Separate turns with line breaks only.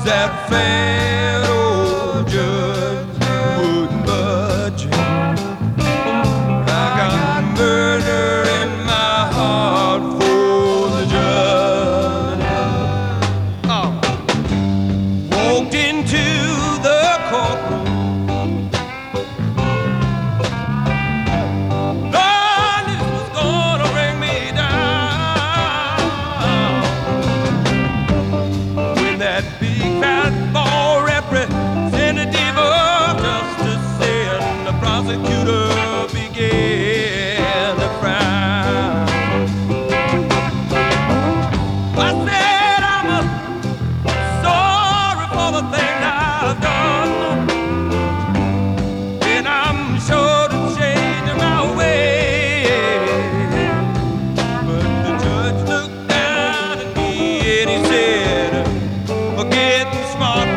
That fat old judge wouldn't budge. I got murder in my heart for the judge. Oh. Walked into the courtroom. Lord, this was gonna bring me down. When that big fat ball representative of justice said, the prosecutor began to frown. I said, I'm sorry for the things I've done, and I'm sure to change my way. But the judge looked down at me and he said, getting smart